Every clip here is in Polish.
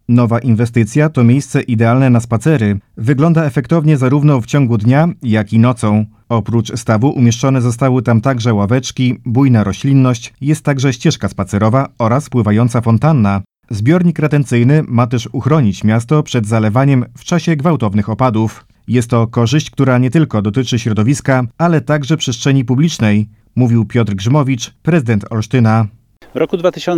Nowa inwestycja to miejsce idealne na spacery. Wygląda efektownie zarówno w ciągu dnia, jak i nocą. Oprócz stawu umieszczone zostały tam także ławeczki, bujna roślinność, jest także ścieżka spacerowa oraz pływająca fontanna. Zbiornik retencyjny ma też uchronić miasto przed zalewaniem w czasie gwałtownych opadów. Jest to korzyść, która nie tylko dotyczy środowiska, ale także przestrzeni publicznej, mówił Piotr Grzymowicz, prezydent Olsztyna. W roku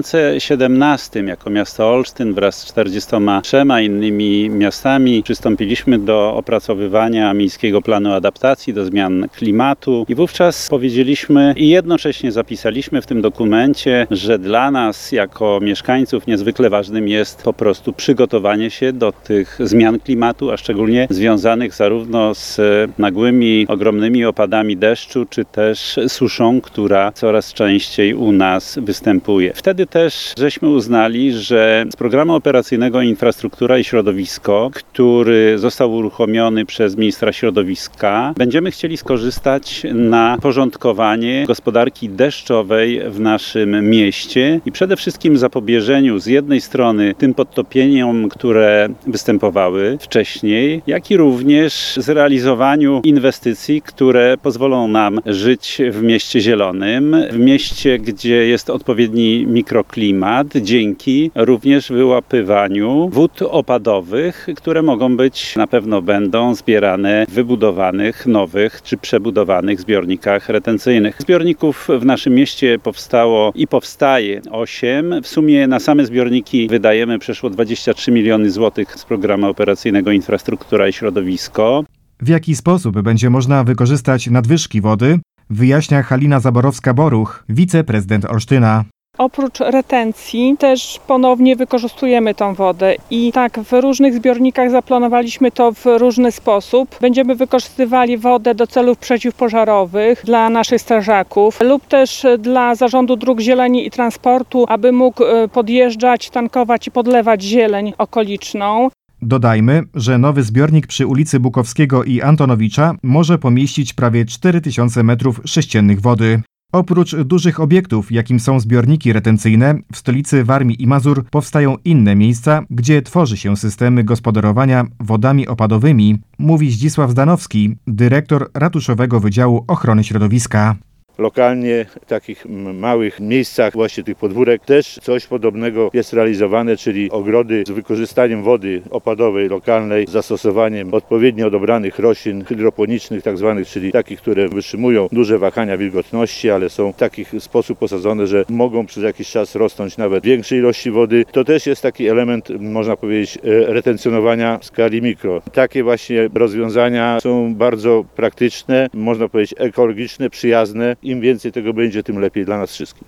2017 jako miasto Olsztyn wraz z 43 innymi miastami przystąpiliśmy do opracowywania miejskiego planu adaptacji do zmian klimatu i wówczas powiedzieliśmy i jednocześnie zapisaliśmy w tym dokumencie, że dla nas jako mieszkańców niezwykle ważnym jest po prostu przygotowanie się do tych zmian klimatu, a szczególnie związanych zarówno z nagłymi, ogromnymi opadami deszczu, czy też suszą, która coraz częściej u nas występuje. Wtedy też żeśmy uznali, że z programu operacyjnego Infrastruktura i Środowisko, który został uruchomiony przez ministra środowiska, będziemy chcieli skorzystać na porządkowanie gospodarki deszczowej w naszym mieście i przede wszystkim zapobieżeniu z jednej strony tym podtopieniom, które występowawały wcześniej, jak i również zrealizowaniu inwestycji, które pozwolą nam żyć w mieście zielonym, w mieście, gdzie jest odpowiedni mikroklimat, dzięki również wyłapywaniu wód opadowych, które mogą być, na pewno będą zbierane w wybudowanych, nowych czy przebudowanych zbiornikach retencyjnych. Zbiorników w naszym mieście powstało i powstaje 8. W sumie na same zbiorniki wydajemy przeszło 23 miliony złotych z programu operacyjnego Infrastruktura i Środowisko. W jaki sposób będzie można wykorzystać nadwyżki wody, wyjaśnia Halina Zaborowska-Boruch, wiceprezydent Olsztyna. Oprócz retencji też ponownie wykorzystujemy tą wodę i tak w różnych zbiornikach zaplanowaliśmy to w różny sposób. Będziemy wykorzystywali wodę do celów przeciwpożarowych dla naszych strażaków lub też dla Zarządu Dróg Zieleni i Transportu, aby mógł podjeżdżać, tankować i podlewać zieleń okoliczną. Dodajmy, że nowy zbiornik przy ulicy Bukowskiego i Antonowicza może pomieścić prawie 4000 m3 wody. Oprócz dużych obiektów, jakim są zbiorniki retencyjne, w stolicy Warmii i Mazur powstają inne miejsca, gdzie tworzy się systemy gospodarowania wodami opadowymi, mówi Zdzisław Zdanowski, dyrektor Ratuszowego Wydziału Ochrony Środowiska. Lokalnie w takich małych miejscach właśnie tych podwórek też coś podobnego jest realizowane, czyli ogrody z wykorzystaniem wody opadowej lokalnej, z zastosowaniem odpowiednio odobranych roślin hydroponicznych tak zwanych, czyli takich, które wytrzymują duże wahania wilgotności, ale są w taki sposób posadzone, że mogą przez jakiś czas rosnąć nawet większej ilości wody. To też jest taki element, można powiedzieć, retencjonowania w skali mikro. Takie właśnie rozwiązania są bardzo praktyczne, można powiedzieć ekologiczne, przyjazne. Im więcej tego będzie, tym lepiej dla nas wszystkich.